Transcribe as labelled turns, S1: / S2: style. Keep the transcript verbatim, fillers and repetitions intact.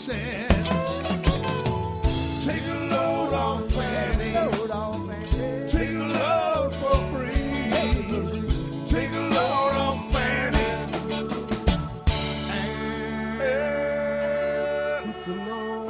S1: said, take a load off Fanny. Take a load for free. Take a load off Fanny. And put the load